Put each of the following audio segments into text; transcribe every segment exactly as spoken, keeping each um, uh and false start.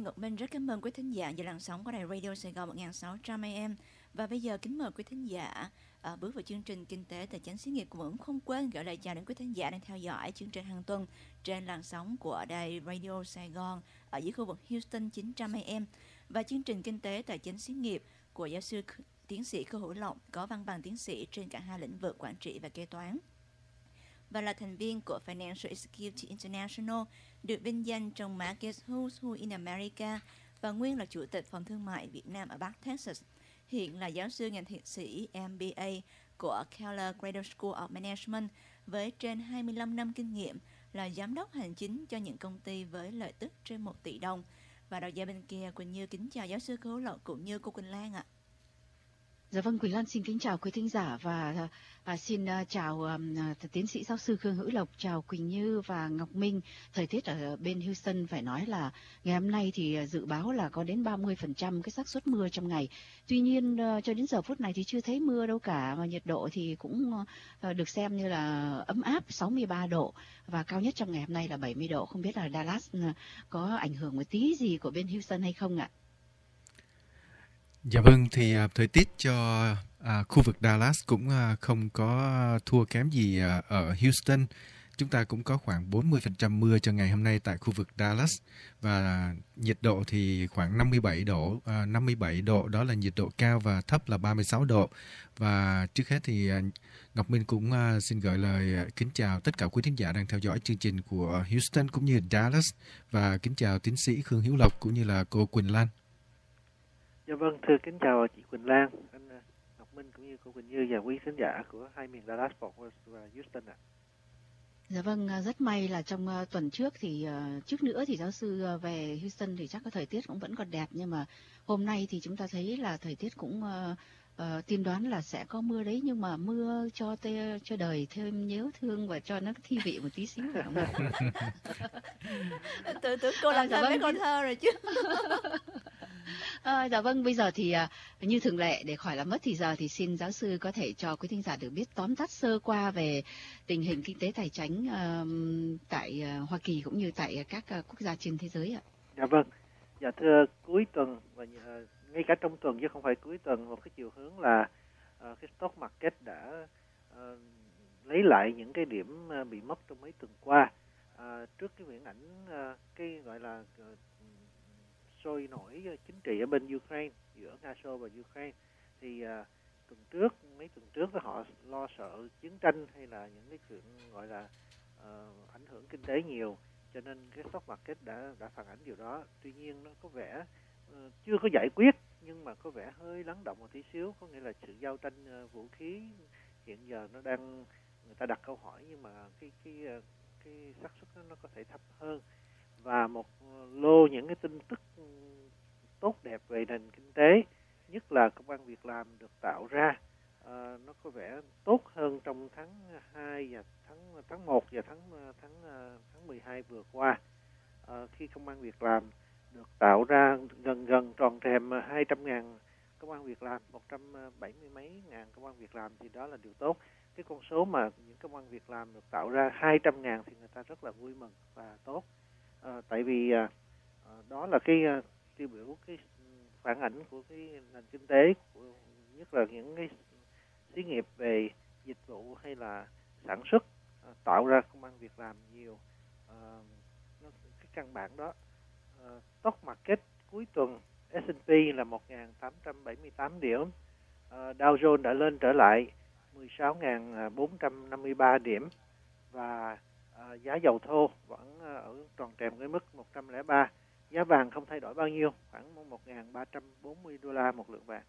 Ngọc Minh rất cảm ơn quý thính giả về làn sóng của đài Radio Sài Gòn một nghìn sáu trăm a em. Và bây giờ kính mời quý thính giả à, bước vào chương trình Kinh tế Tài chính Xí nghiệp, cũng không quên gửi lời chào đến quý thính giả đang theo dõi chương trình hàng tuần trên làn sóng của đài Radio Sài Gòn ở dưới khu vực Houston chín trăm a em, và chương trình Kinh tế Tài chính Xí nghiệp của giáo sư tiến sĩ Khư Hữu Lộc có văn bằng tiến sĩ trên cả hai lĩnh vực quản trị và kế toán, và là thành viên của Financial Executive International, được vinh danh trong Market Who's Who in America, và nguyên là chủ tịch phòng thương mại Việt Nam ở Bắc Texas. Hiện là giáo sư ngành thạc sĩ M B A của Keller Graduate School of Management với trên hai mươi lăm năm kinh nghiệm, là giám đốc hành chính cho những công ty với lợi tức trên một tỷ đồng. Và đầu dây bên kia, Quỳnh Như kính chào giáo sư Khư Hữu Lộc cũng như cô Quỳnh Lan ạ. Dạ vâng, Quỳnh Lan xin kính chào quý thính giả và à, xin uh, chào um, tiến sĩ giáo sư Khư Hữu Lộc, chào Quỳnh Như và Ngọc Minh. Thời tiết ở bên Houston phải nói là ngày hôm nay thì dự báo là có đến ba mươi phần trăm cái xác suất mưa trong ngày. Tuy nhiên uh, cho đến giờ phút này thì chưa thấy mưa đâu cả, mà nhiệt độ thì cũng uh, được xem như là ấm áp, sáu mươi ba độ, và cao nhất trong ngày hôm nay là bảy mươi độ. Không biết là Dallas uh, có ảnh hưởng một tí gì của bên Houston hay không ạ? Dạ vâng, thì uh, thời tiết cho uh, khu vực Dallas cũng uh, không có thua kém gì uh, ở Houston. Chúng ta cũng có khoảng bốn mươi phần trăm mưa cho ngày hôm nay tại khu vực Dallas, và nhiệt độ thì khoảng năm mươi bảy độ, uh, năm mươi bảy độ đó là nhiệt độ cao, và thấp là ba mươi sáu độ. Và trước hết thì uh, Ngọc Minh cũng uh, xin gửi lời uh, kính chào tất cả quý thính giả đang theo dõi chương trình của Houston cũng như Dallas, và kính chào tiến sĩ Khương Hữu Lộc cũng như là cô Quỳnh Lan. Dạ vâng, thưa kính chào chị Quỳnh Lan, anh Ngọc Minh cũng như cô Quỳnh Như và quý khán giả của hai miền Dallas, Fort Worth và Houston ạ. Dạ vâng, rất may là trong uh, tuần trước thì uh, trước nữa thì giáo sư uh, về Houston thì chắc có thời tiết cũng vẫn còn đẹp, nhưng mà hôm nay thì chúng ta thấy là thời tiết cũng uh, uh, tiên đoán là sẽ có mưa đấy, nhưng mà mưa cho tê, cho đời thêm nhớ thương và cho nó thi vị một tí xíu phải không ạ? Tưởng tưởng cô làm dạ thành vâng, mấy con thơ rồi chứ. À, dạ vâng, bây giờ thì à, như thường lệ, để khỏi làm mất thì giờ thì xin giáo sư có thể cho quý thính giả được biết tóm tắt sơ qua về tình hình kinh tế tài chính uh, tại uh, Hoa Kỳ cũng như tại các uh, quốc gia trên thế giới ạ. Dạ vâng, dạ thưa, cuối tuần và uh, ngay cả trong tuần chứ không phải cuối tuần, một cái chiều hướng là uh, cái stock market đã uh, lấy lại những cái điểm uh, bị mất trong mấy tuần qua. Uh, trước cái viễn ảnh uh, cái gọi là uh, sôi nổi chính trị ở bên Ukraine, giữa Nga Xô và Ukraine, thì uh, tuần trước mấy tuần trước họ lo sợ chiến tranh hay là những cái chuyện gọi là uh, ảnh hưởng kinh tế nhiều, cho nên cái stock market đã đã phản ảnh điều đó. Tuy nhiên nó có vẻ uh, chưa có giải quyết, nhưng mà có vẻ hơi lắng động một tí xíu, có nghĩa là sự giao tranh uh, vũ khí hiện giờ nó đang, người ta đặt câu hỏi, nhưng mà cái cái uh, cái xác suất nó, nó có thể thấp hơn. Và một lô những cái tin tức tốt đẹp về nền kinh tế, nhất là công ăn việc làm được tạo ra, uh, nó có vẻ tốt hơn trong tháng hai và tháng tháng một và tháng tháng tháng mười hai vừa qua. Uh, khi công ăn việc làm được tạo ra gần gần tròn trèm hai trăm ngàn công ăn việc làm, một trăm bảy mươi mấy ngàn công ăn việc làm, thì đó là điều tốt. Cái con số mà những công ăn việc làm được tạo ra hai trăm ngàn thì người ta rất là vui mừng và tốt. À, tại vì à, đó là cái à, tiêu biểu cái phản ảnh của cái nền kinh tế, của, nhất là những cái xí nghiệp về dịch vụ hay là sản xuất à, tạo ra công ăn việc làm nhiều. À, nó, cái căn bản đó. À, stock market cuối tuần ét and pê là một nghìn tám trăm bảy mươi tám điểm, à, Dow Jones đã lên trở lại mười sáu nghìn bốn trăm năm mươi ba điểm, và À, giá dầu thô vẫn ở tròn trèm cái mức một trăm lẻ ba. Giá vàng không thay đổi bao nhiêu, khoảng một nghìn ba trăm bốn mươi đô la một lượng vàng.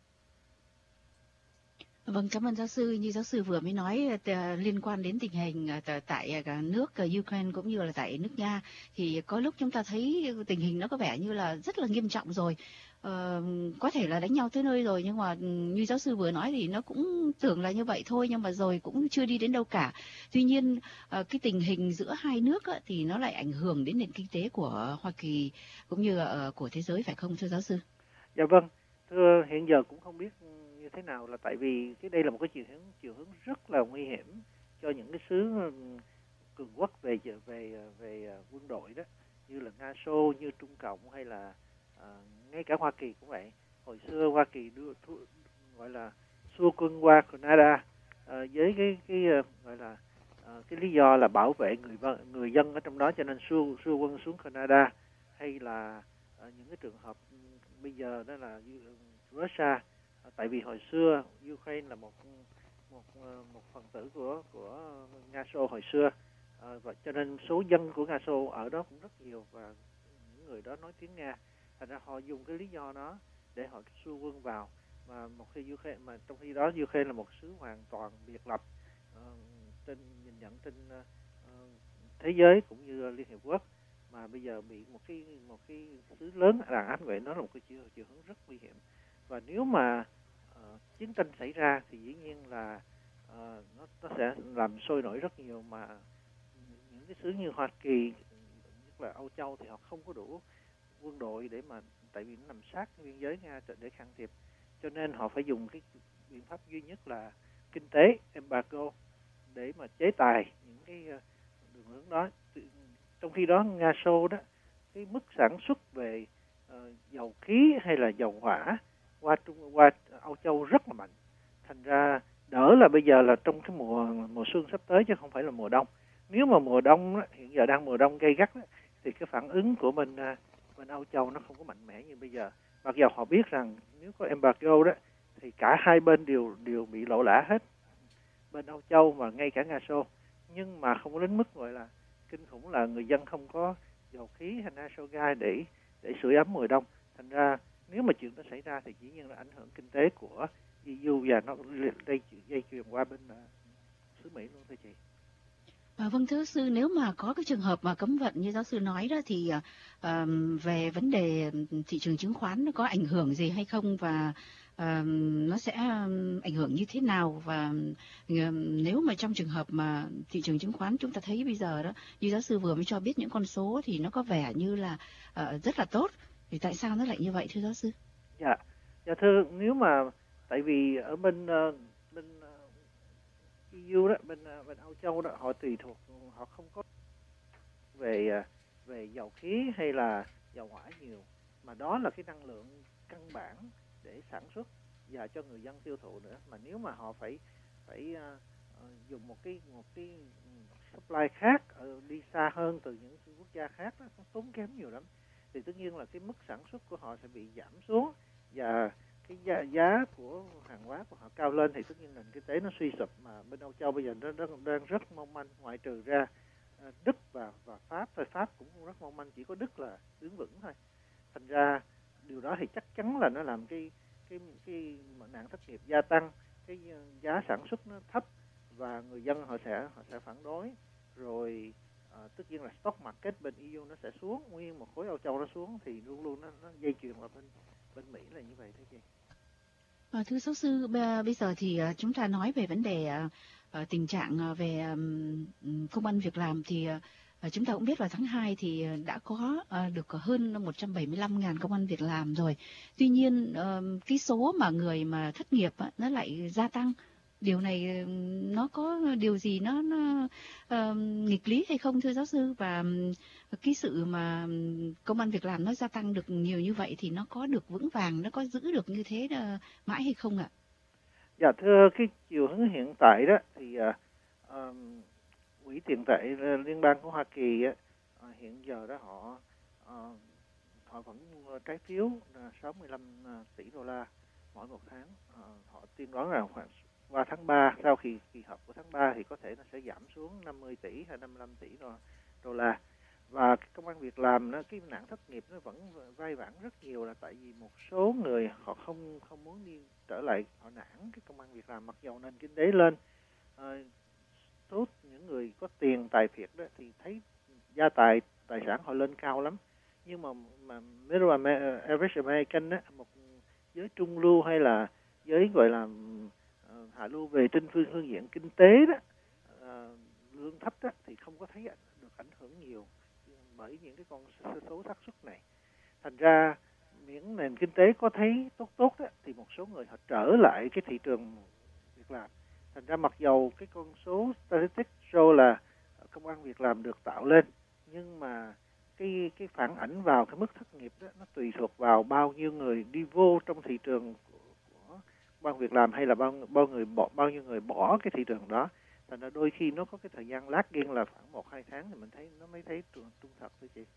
Vâng, cảm ơn giáo sư. Như giáo sư vừa mới nói t- liên quan đến tình hình t- tại nước Ukraine cũng như là tại nước Nga, thì có lúc chúng ta thấy tình hình nó có vẻ như là rất là nghiêm trọng rồi. Ờ, có thể là đánh nhau tới nơi rồi, nhưng mà như giáo sư vừa nói thì nó cũng tưởng là như vậy thôi, nhưng mà rồi cũng chưa đi đến đâu cả. Tuy nhiên cái tình hình giữa hai nước á, thì nó lại ảnh hưởng đến nền kinh tế của Hoa Kỳ cũng như là của thế giới, phải không thưa giáo sư? Dạ vâng, thưa, hiện giờ cũng không biết như thế nào, là tại vì cái đây là một cái chiều hướng chiều hướng rất là nguy hiểm cho những cái xứ cường quốc về về về quân đội đó, như là Nga Xô, như Trung Cộng hay là À, ngay cả Hoa Kỳ cũng vậy. Hồi xưa Hoa Kỳ đưa thu, gọi là xua quân qua Canada à, với cái cái uh, gọi là uh, cái lý do là bảo vệ người người dân ở trong đó, cho nên xua xua quân xuống Canada. Hay là uh, những cái trường hợp um, bây giờ đó là uh, Russia, uh, tại vì hồi xưa Ukraine là một một uh, một phần tử của của Nga Xô hồi xưa, uh, và cho nên số dân của Nga Xô ở đó cũng rất nhiều và những người đó nói tiếng Nga. Thành ra họ dùng cái lý do đó để họ xua quân vào, mà một khi Ukraine, mà trong khi đó Ukraine là một xứ hoàn toàn biệt lập uh, trên nhìn nhận trên uh, thế giới cũng như Liên Hiệp Quốc, mà bây giờ bị một cái một cái xứ lớn đàn áp vậy, nó là một cái chiều, chiều hướng rất nguy hiểm. Và nếu mà uh, chiến tranh xảy ra thì dĩ nhiên là uh, nó nó sẽ làm sôi nổi rất nhiều, mà những cái xứ như Hoa Kỳ, nhất là Âu Châu thì họ không có đủ quân đội để mà, tại vì nó nằm sát biên giới Nga để can thiệp, cho nên họ phải dùng cái biện pháp duy nhất là kinh tế, embargo, để mà chế tài những cái đường hướng đó. Trong khi đó Nga Xô đó, cái mức sản xuất về uh, dầu khí hay là dầu hỏa qua Trung qua Âu Châu rất là mạnh. Thành ra đỡ là bây giờ là trong cái mùa mùa xuân sắp tới chứ không phải là mùa đông. Nếu mà mùa đông đó, hiện giờ đang mùa đông gay gắt đó, thì cái phản ứng của mình uh, bên Âu Châu nó không có mạnh mẽ như bây giờ. Mặc dù họ biết rằng nếu có embargo đó thì cả hai bên đều đều bị lỗ lã hết, bên Âu Châu và ngay cả Nga Xô, nhưng mà không có đến mức gọi là kinh khủng là người dân không có dầu khí hay natural gas để để sưởi ấm mùa đông. Thành ra nếu mà chuyện đó xảy ra thì dĩ nhiên là ảnh hưởng kinh tế của e u và nó dây dây chuyền qua bên uh, xứ Mỹ luôn thưa chị. À, vâng thưa giáo sư, nếu mà có cái trường hợp mà cấm vận như giáo sư nói đó thì uh, về vấn đề thị trường chứng khoán nó có ảnh hưởng gì hay không, và uh, nó sẽ ảnh hưởng như thế nào, và uh, nếu mà trong trường hợp mà thị trường chứng khoán chúng ta thấy bây giờ đó, như giáo sư vừa mới cho biết những con số thì nó có vẻ như là uh, rất là tốt, thì tại sao nó lại như vậy thưa giáo sư? Dạ, dạ thưa, nếu mà tại vì ở bên uh, bên e u đó, bên bên Âu Châu đó, họ tùy thuộc, họ không có về về dầu khí hay là dầu hỏa nhiều, mà đó là cái năng lượng căn bản để sản xuất và cho người dân tiêu thụ nữa. Mà nếu mà họ phải phải uh, dùng một cái một cái supply khác, uh, đi xa hơn từ những quốc gia khác đó, nó tốn kém nhiều lắm, thì tất nhiên là cái mức sản xuất của họ sẽ bị giảm xuống, và cái giá, giá của hàng hóa của họ cao lên, thì tất nhiên nền kinh tế nó suy sụp. Mà bên Âu Châu bây giờ nó đang, đang rất mong manh, ngoại trừ ra uh, Đức và và Pháp thôi, Pháp cũng rất mong manh, chỉ có Đức là đứng vững thôi. Thành ra điều đó thì chắc chắn là nó làm cái cái cái nạn thất nghiệp gia tăng, cái giá sản xuất nó thấp, và người dân họ sẽ họ sẽ phản đối. Rồi uh, tất nhiên là stock market bên e u nó sẽ xuống, nguyên một khối Âu Châu nó xuống, thì luôn luôn nó, nó dây chuyền vào bên bên Mỹ là như vậy thế chị. À, thưa giáo sư, bây giờ thì uh, chúng ta nói về vấn đề uh, uh, tình trạng uh, về um, công ăn việc làm, thì uh, chúng ta cũng biết vào tháng hai thì đã có uh, được hơn một trăm bảy mươi lăm nghìn công ăn việc làm rồi. Tuy nhiên uh, cái số mà người mà thất nghiệp uh, nó lại gia tăng. Điều này nó có điều gì nó, nó uh, nghịch lý hay không thưa giáo sư? Và cái sự mà công ăn việc làm nó gia tăng được nhiều như vậy thì nó có được vững vàng, nó có giữ được như thế uh, mãi hay không ạ? Dạ thưa, cái chiều hướng hiện tại đó thì uh, uh, Quỹ tiền tệ liên bang của Hoa Kỳ uh, hiện giờ đó họ uh, họ vẫn mua trái phiếu uh, sáu mươi lăm tỷ đô la mỗi một tháng. Uh, họ tiên đoán rằng khoảng qua tháng ba, sau khi kỳ họp của tháng ba thì có thể nó sẽ giảm xuống năm mươi tỷ hay năm mươi lăm tỷ đô la. Và cái công ăn việc làm nó, cái nạn thất nghiệp nó vẫn vai vãn rất nhiều, là tại vì một số người họ không không muốn đi trở lại, họ nản cái công ăn việc làm, mặc dầu nền kinh tế lên. À, số những người có tiền tài phiệt đó thì thấy gia tài tài sản họ lên cao lắm, nhưng mà mà middle average American á, một giới trung lưu hay là giới gọi là hạ lưu về trên phương phương diện kinh tế đó, à, lương thấp đó, thì không có thấy được ảnh hưởng nhiều bởi những cái con số xác suất này. Thành ra những nền kinh tế có thấy tốt tốt đó, thì một số người họ trở lại cái thị trường việc làm. Thành ra mặc dầu cái con số statistics show là công ăn việc làm được tạo lên, nhưng mà cái cái phản ảnh vào cái mức thất nghiệp đó nó tùy thuộc vào bao nhiêu người đi vô trong thị trường của, của ban việc làm, hay là bao bao người bỏ bao nhiêu người bỏ cái thị trường đó. Thành ra đôi khi nó có cái thời gian lát nghiêng là khoảng một hai tháng thì mình thấy nó mới thấy trung, trung thật thôi chị.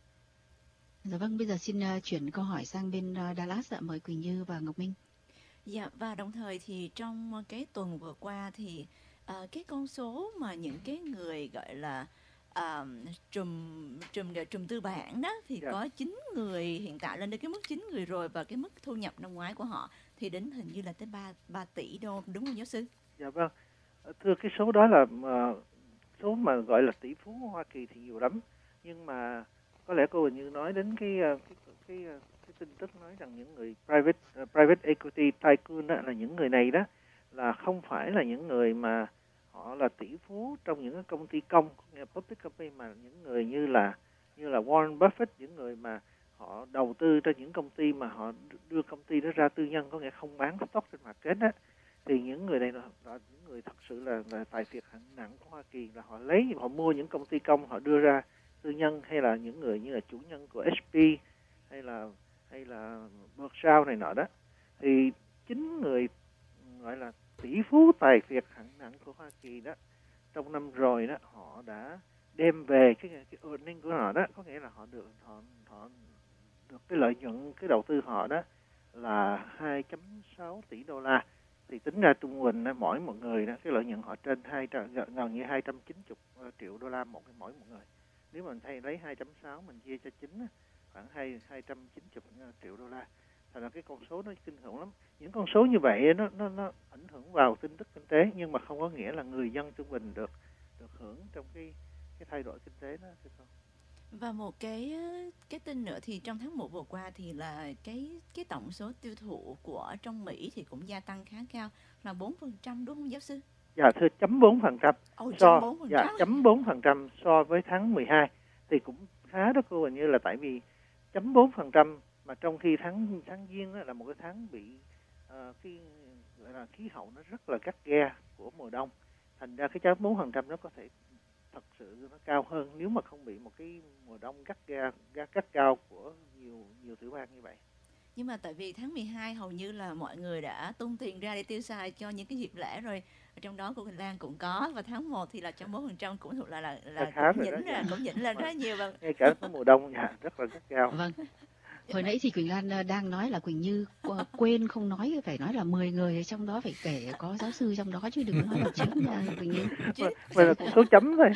Dạ vâng, bây giờ xin uh, chuyển câu hỏi sang bên uh, Dallas ạ, mời Quỳnh Như và Ngọc Minh. Dạ, và đồng thời thì trong cái tuần vừa qua thì uh, cái con số mà những cái người gọi là uh, trùm trùm trùm tư bản đó thì dạ. có chín người hiện tại lên đến cái mức chín người rồi, và cái mức thu nhập năm ngoái của họ thì đến hình như là tới ba tỷ đô, đúng không giáo sư? Dạ vâng, thưa cái số đó là uh, số mà gọi là tỷ phú Hoa Kỳ thì nhiều lắm, nhưng mà có lẽ cô Quỳnh Như nói đến cái cái cái, cái tin tức nói rằng những người private uh, private equity tycoon đó, là những người này đó là không phải là những người mà họ là tỷ phú trong những cái công ty công, public company, mà những người như là như là Warren Buffett, những người mà họ đầu tư cho những công ty mà họ đưa công ty đó ra tư nhân, có nghĩa không bán stock trên market đó, thì những người này là, là những người thật sự là, là tài phiệt hạng nặng của Hoa Kỳ, là họ lấy họ mua những công ty công họ đưa ra tư nhân, hay là những người như là chủ nhân của hát pê hay là hay là Berkshire này nọ đó, thì chính người gọi là tỷ phú tài phiệt hạng nặng của Hoa Kỳ đó trong năm rồi đó, họ đã đem về cái cái earning của họ đó, có nghĩa là họ được họ họ được cái lợi nhuận cái đầu tư họ đó là hai phẩy sáu tỷ đô la. Thì tính ra trung bình mỗi một người đó cái lợi nhuận họ trên hai gần như hai trăm chín mươi triệu đô la một mỗi một người. Nếu mình thay lấy hai phẩy sáu mình chia cho chín khoảng hai hai trăm chín mươi triệu đô la. Thành ra cái con số nó kinh khủng lắm. Những con số như vậy nó nó nó ảnh hưởng vào tin tức kinh tế, nhưng mà không có nghĩa là người dân trung bình được được hưởng trong cái cái thay đổi kinh tế đó, thưa con. Và một cái cái tin nữa thì trong tháng một vừa qua thì là cái cái tổng số tiêu thụ của trong Mỹ thì cũng gia tăng khá cao, là bốn phần trăm, đúng không giáo sư? Dạ thưa, chấm bốn phần trăm. Oh, so bốn phần trăm. Dạ chấm bốn phần trăm so với tháng mười hai thì cũng khá đó cô, hình như là tại vì chấm bốn phần trăm mà trong khi tháng tháng Giêng là một cái tháng bị uh, cái gọi là khí hậu nó rất là gắt ghe của mùa đông, thành ra cái chấm bốn phần trăm nó có thể thật sự nó cao hơn nếu mà không bị một cái mùa đông gắt ga gắt gắt cao của nhiều nhiều tiểu bang như vậy. Nhưng mà tại vì tháng mười hai hầu như là mọi người đã tung tiền ra để tiêu xài cho những cái dịp lễ rồi, trong đó của Bình Lan cũng có, và tháng một thì là trong bốn phần trăm cũng thuộc là là là khá cũng rồi nhỉnh đó, ra cũng nhỉnh lên rất nhiều. Và ngay cả cái mùa đông dạ, rất là gắt gao. Vâng. Hồi nãy thì Quỳnh Lan đang nói là Quỳnh Như quên không nói, phải nói là mười người trong đó phải kể có giáo sư trong đó, chứ đừng nói là chín nha Quỳnh Như. Vậy là con số chấm thôi,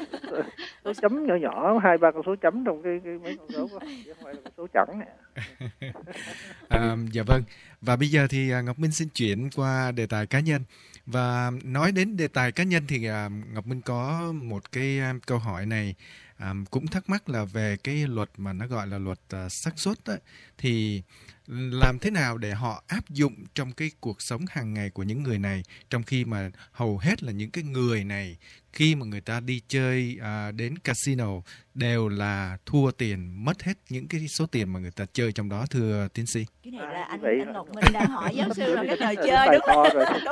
số chấm nhỏ nhỏ, hai ba con số chấm trong cái, cái mấy con số đó, chứ không phải là con số chẵn nè. À, dạ vâng. Và bây giờ thì Ngọc Minh xin chuyển qua đề tài cá nhân. Và nói đến đề tài cá nhân thì Ngọc Minh có một cái câu hỏi này, à, cũng thắc mắc là về cái luật mà nó gọi là luật uh, xác suất đó, thì làm thế nào để họ áp dụng trong cái cuộc sống hàng ngày của những người này, trong khi mà hầu hết là những cái người này khi mà người ta đi chơi uh, đến casino đều là thua tiền, mất hết những cái số tiền mà người ta chơi trong đó, thưa tiến sĩ? Cái này là à, anh, vậy anh Ngọc Minh đang hỏi giáo sư là cái trò chơi đúng không?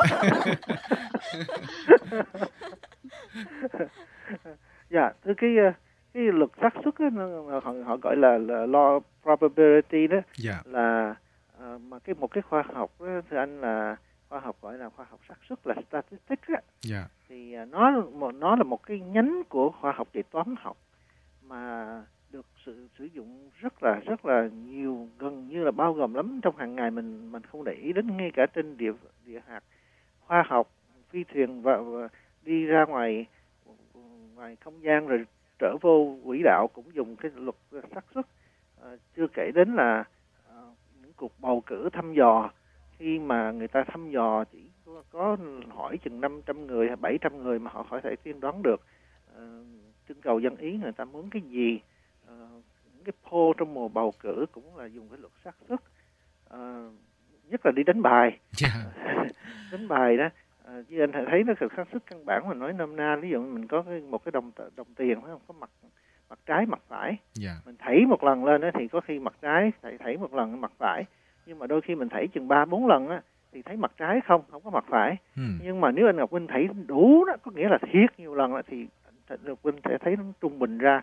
Dạ, thưa cái cái luật xác suất họ họ gọi là, là law probability đó, yeah. là uh, mà cái một cái khoa học đó, thưa anh, là khoa học gọi là khoa học xác suất, là statistics á. Yeah. Thì uh, nó nó là một cái nhánh của khoa học về toán học mà được sự sử dụng rất là rất là nhiều, gần như là bao gồm lắm trong hàng ngày mình mình không để ý đến, ngay cả trên địa địa hạt khoa học phi thuyền và, và đi ra ngoài ngoài không gian rồi trở vô quỹ đạo cũng dùng cái luật xác suất. À, chưa kể đến là à, những cuộc bầu cử thăm dò, khi mà người ta thăm dò chỉ có, có hỏi chừng năm trăm người hay bảy trăm người mà họ có thể tiên đoán được à, trưng cầu dân ý người ta muốn cái gì. À, những cái poll trong mùa bầu cử cũng là dùng cái luật xác suất. À, nhất là đi đánh bài. Yeah. Đánh bài đó. À, như anh thấy nó xác suất căn bản mà nói nôm na, ví dụ mình có cái, một cái đồng đồng tiền phải không, có mặt mặt trái mặt phải, yeah. mình thảy một lần lên đó thì có khi mặt trái, thảy thảy một lần mặt phải, nhưng mà đôi khi mình thảy chừng ba bốn lần á thì thấy mặt trái không, không có mặt phải. hmm. Nhưng mà nếu anh Ngọc Minh thảy đủ đó, có nghĩa là thiệt nhiều lần đó, thì anh Ngọc Minh sẽ thấy nó trung bình ra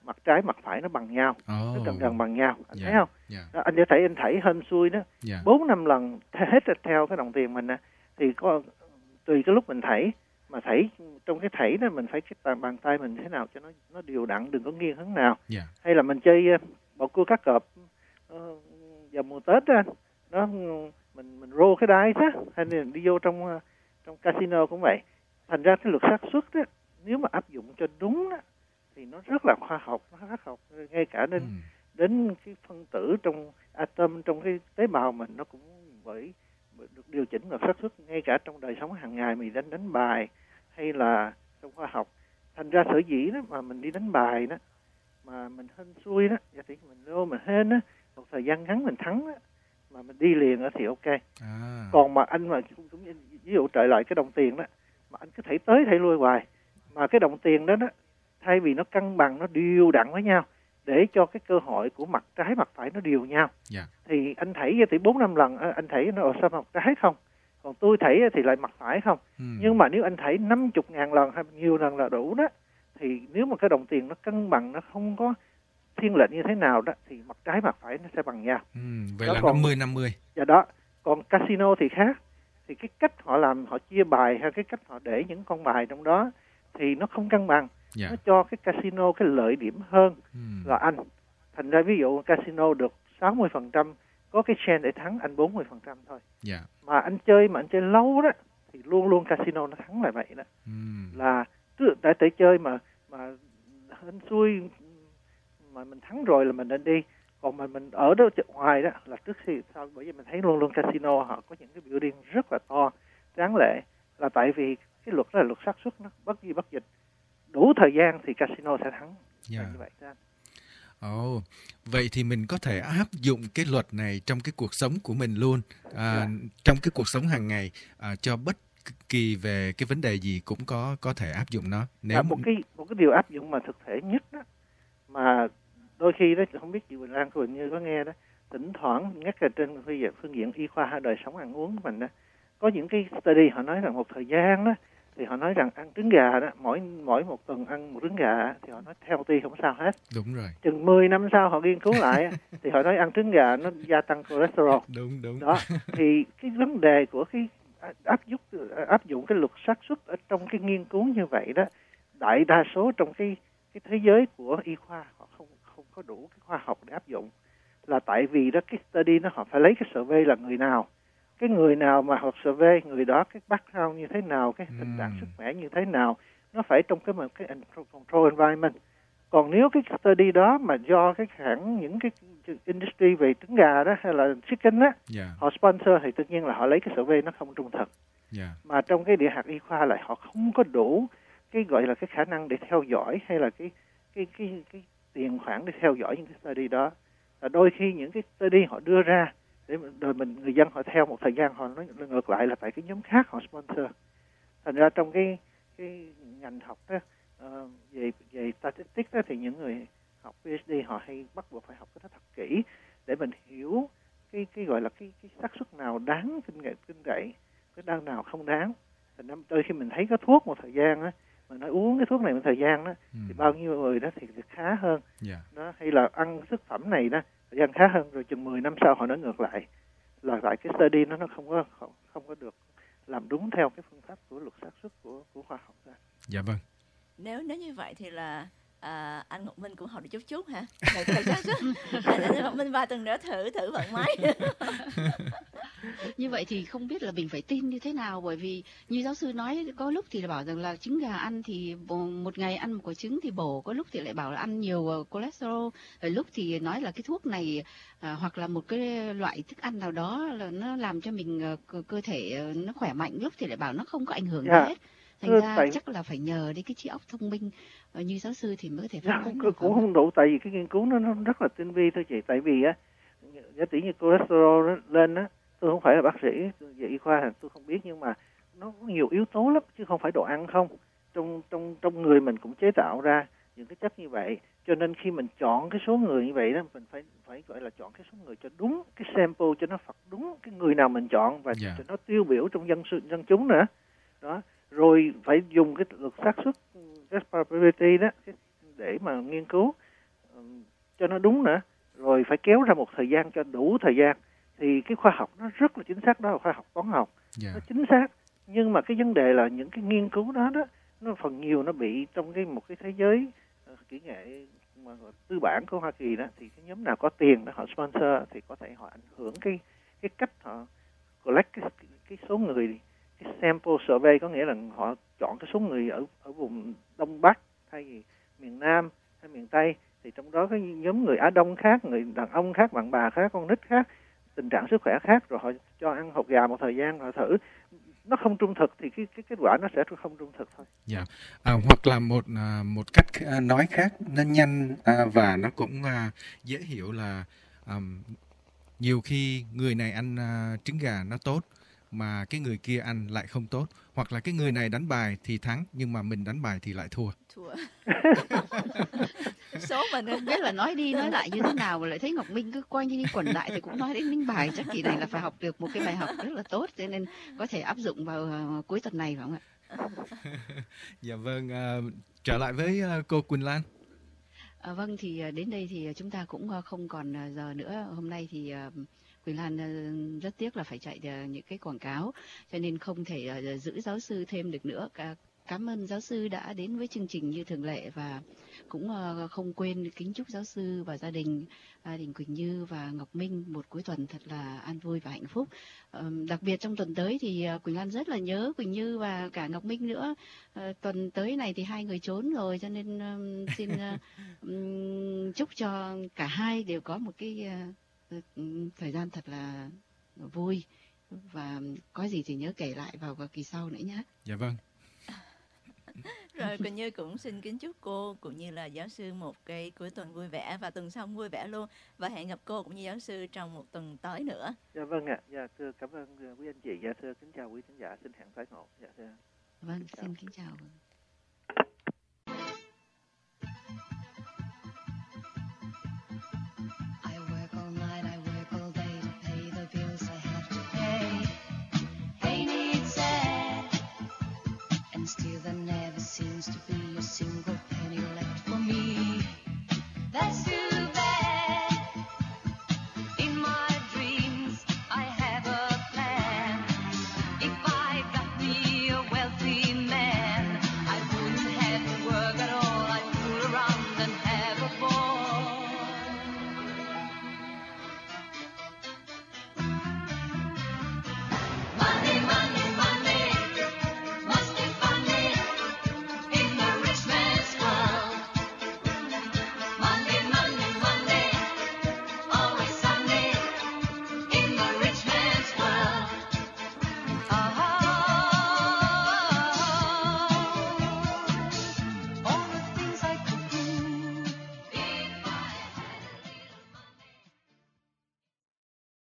mặt trái mặt phải nó bằng nhau, Oh. nó gần gần bằng nhau, anh Yeah. thấy không? Yeah. Đó, anh có thể anh thảy hên xui đó, Yeah. bốn năm lần hết theo cái đồng tiền mình á, thì có tùy cái lúc mình thảy, mà thảy trong cái thảy đó mình phải cái bàn, bàn tay mình thế nào cho nó nó đều đặn, đừng có nghiêng hướng nào. Yeah. Hay là mình chơi uh, bầu cua cá cọp uh, vào mùa Tết á, nó mình mình rô cái đáy đó, hay là đi vô trong uh, trong casino cũng vậy. Thành ra cái luật xác suất đó, nếu mà áp dụng cho đúng đó, thì nó rất là khoa học, nó rất học ngay cả đến Mm. đến cái phân tử trong atom, trong cái tế bào mình nó cũng bởi được điều chỉnh luật xác suất, ngay cả trong đời sống hàng ngày mình đánh đánh bài hay là trong khoa học. Thành ra sở dĩ đó mà mình đi đánh bài đó mà mình hên xui đó, giả sử mình lô mình hên đó, một thời gian ngắn mình thắng đó, mà mình đi liền đó thì ok. À. Còn mà anh mà cũng, cũng ví dụ trở lại cái đồng tiền đó, mà anh cứ thảy tới thảy lui hoài, mà cái đồng tiền đó đó thay vì nó cân bằng, nó đều đặn với nhau để cho cái cơ hội của mặt trái mặt phải nó đều nhau. Yeah. Thì anh thảy thì bốn năm lần anh thảy nó ở sao mặt trái không, còn tôi thảy thì lại mặt phải không. Mm. Nhưng mà nếu anh thảy năm chục ngàn lần hay nhiều lần là đủ đó, thì nếu mà cái đồng tiền nó cân bằng, nó không có thiên lệch như thế nào đó, thì mặt trái mặt phải nó sẽ bằng nhau. Mm. Vậy Đó, là còn- năm mươi năm mươi. Và đó, còn casino thì khác. Thì cái cách họ làm, họ chia bài hay cái cách họ để những con bài trong đó thì nó không cân bằng. Yeah. Nó cho cái casino cái lợi điểm hơn Mm. là anh. Thành ra ví dụ casino được sáu mươi phần trăm, có cái chance để thắng anh bốn mươi phần trăm thôi. Yeah. Mà anh chơi mà anh chơi lâu đó thì luôn luôn casino nó thắng lại vậy đó. Mm. Là cứ tại tại chơi mà mà hên xui mà mình thắng rồi là mình nên đi. Còn mà mình ở đó ngoài đó là trước khi sao, bởi vì mình thấy luôn luôn casino họ có những cái biểu điên rất là to, đáng lệ, là tại vì cái luật đó là luật xác suất, nó bất di bất dịch, đủ thời gian thì casino sẽ thắng. Yeah. Là như vậy đó. Ồ, vậy thì mình có thể áp dụng cái luật này trong cái cuộc sống của mình luôn, à, Yeah. trong cái cuộc sống hàng ngày, à, cho bất kỳ về cái vấn đề gì cũng có có thể áp dụng nó. Nếu Và một cái một cái điều áp dụng mà thực thể nhất đó, mà đôi khi đó không biết chị Quỳnh Lan, cô Quỳnh Như có nghe đó, thỉnh thoảng nhất là trên phương diện, phương diện y khoa hay đời sống ăn uống của mình đó, có những cái study họ nói rằng một thời gian đó thì họ nói rằng ăn trứng gà đó, mỗi mỗi một tuần ăn một trứng gà thì họ nói healthy không sao hết. đúng rồi, Chừng mười năm sau họ nghiên cứu lại thì họ nói ăn trứng gà nó gia tăng cholesterol. đúng đúng. Đó, thì cái vấn đề của cái áp dụng áp dụng cái luật xác suất ở trong cái nghiên cứu như vậy đó, đại đa số trong cái cái thế giới của y khoa họ không không có đủ cái khoa học để áp dụng, là tại vì đó cái study nó họ phải lấy cái survey là người nào, cái người nào mà học survey người đó cái background như thế nào, cái tình trạng Ừm. sức khỏe như thế nào, nó phải trong cái một cái control environment. Còn nếu cái study đó mà do cái hãng những cái industry về trứng gà đó hay là chicken á, Dạ, họ sponsor thì tất nhiên là họ lấy cái survey nó không trung thực. dạ, Mà trong cái địa hạt y khoa lại họ không có đủ cái gọi là cái khả năng để theo dõi hay là cái cái cái cái tiền khoản để theo dõi những cái study đó. Và đôi khi những cái study họ đưa ra để rồi mình người dân họ theo một thời gian họ nói ngược lại là tại cái nhóm khác họ sponsor. Thành ra trong cái cái ngành học đó uh, về về statistics đó, thì những người học PhD họ hay bắt buộc phải học cái đó thật kỹ để mình hiểu cái cái gọi là cái cái xác suất nào đáng tin cậy tin cậy, cái đang nào không đáng. Thành ra đôi khi mình thấy có thuốc một thời gian á, mình nói uống cái thuốc này một thời gian đó ừ, thì bao nhiêu người đó thì khá hơn. dạ, Đó, hay là ăn thực phẩm này đó thời gian khá hơn, rồi chừng mười năm sau họ nói ngược lại là tại cái study nó nó không có không, không có được làm đúng theo cái phương pháp của luật xác suất của của khoa học ra. dạ vâng. Nếu nếu như vậy thì là à, anh Ngọc Minh cũng học được chút chút hả? Thầy thầy xác suất. Anh, anh Ngọc Minh vài tuần nữa thử thử vận máy. Như vậy thì không biết là mình phải tin như thế nào, bởi vì như giáo sư nói có lúc thì là bảo rằng là trứng gà ăn thì một ngày ăn một quả trứng thì bổ, có lúc thì lại bảo là ăn nhiều cholesterol, rồi lúc thì nói là cái thuốc này à, hoặc là một cái loại thức ăn nào đó là nó làm cho mình cơ, cơ thể nó khỏe mạnh, lúc thì lại bảo nó không có ảnh hưởng gì Yeah. hết. Thành Ừ, ra tại... chắc là phải nhờ đến cái trí óc thông minh uh, như giáo sư thì mới có thể dạ, phán đoán cũng, cũng không đủ, tại vì cái nghiên cứu nó, nó rất là tinh vi thôi chị. Tại vì á, giả tỷ như cholesterol lên á, tôi không phải là bác sĩ về y khoa, tôi không biết, nhưng mà nó có nhiều yếu tố lắm chứ không phải đồ ăn không. Trong trong trong người mình cũng chế tạo ra những cái chất như vậy, cho nên khi mình chọn cái số người như vậy đó, mình phải phải gọi là chọn cái số người cho đúng cái sample, cho nó phật đúng cái người nào mình chọn và Yeah. cho nó tiêu biểu trong dân dân chúng nữa. Đó, rồi phải dùng cái luật xác suất, cái probability đó để mà nghiên cứu. cho nó đúng nữa, rồi phải kéo ra một thời gian cho đủ thời gian, thì cái khoa học nó rất là chính xác, đó là khoa học toán học. Yeah. Nó chính xác, nhưng mà cái vấn đề là những cái nghiên cứu đó đó, nó phần nhiều nó bị trong cái một cái thế giới uh, kỹ nghệ mà tư bản của Hoa Kỳ đó, thì cái nhóm nào có tiền đó họ sponsor thì có thể họ ảnh hưởng cái cái cách họ collect cái, cái số người, cái sample survey, có nghĩa là họ chọn cái số người ở ở vùng Đông Bắc hay gì miền Nam hay miền Tây, thì trong đó cái nhóm người Á Đông khác, người đàn ông khác, bạn bà khác, con nít khác, tình trạng sức khỏe khác, rồi họ cho ăn hột gà một thời gian, họ thử nó không trung thực thì cái cái kết quả nó sẽ không trung thực thôi. Dạ. Yeah. À, hoặc là một à, một cách nói khác, nó nhanh à, và nó cũng à, dễ hiểu là à, nhiều khi người này ăn à, trứng gà nó tốt mà cái người kia ăn lại không tốt, hoặc là cái người này đánh bài thì thắng nhưng mà mình đánh bài thì lại thua. Thua. Số mình không biết là nói đi nói lại như thế nào mà lại thấy Ngọc Minh cứ quay đi quẩn lại thì cũng nói đến đánh bài. Chắc kỳ này là phải học được một cái bài học rất là tốt, cho nên có thể áp dụng vào uh, cuối tuần này phải không ạ? Dạ vâng, uh, trở lại với uh, cô Quỳnh Lan. À, vâng, thì đến đây thì chúng ta cũng không còn giờ nữa. Hôm nay thì uh, Quỳnh Lan rất tiếc là phải chạy những cái quảng cáo, cho nên không thể giữ giáo sư thêm được nữa. Cảm ơn giáo sư đã đến với chương trình như thường lệ, và cũng không quên kính chúc giáo sư và gia đình, gia đình Quỳnh Như và Ngọc Minh một cuối tuần thật là an vui và hạnh phúc. Đặc biệt trong tuần tới thì Quỳnh Lan rất là nhớ Quỳnh Như và cả Ngọc Minh nữa. Tuần tới này thì hai người trốn rồi, cho nên xin chúc cho cả hai đều có một cái thời gian thật là vui, và có gì thì nhớ kể lại vào kỳ sau nữa nhé. Dạ vâng. Rồi Quỳnh Như cũng xin kính chúc cô cũng như là giáo sư một cái cuối tuần vui vẻ, và tuần sau vui vẻ luôn, và hẹn gặp cô cũng như giáo sư trong một tuần tới nữa. Dạ vâng ạ. Dạ thưa cảm ơn quý anh chị. Dạ thưa kính chào quý khán giả, xin hẹn tái ngộ. Dạ thưa. Vâng, xin kính chào. Still there never seems to be a single penny left.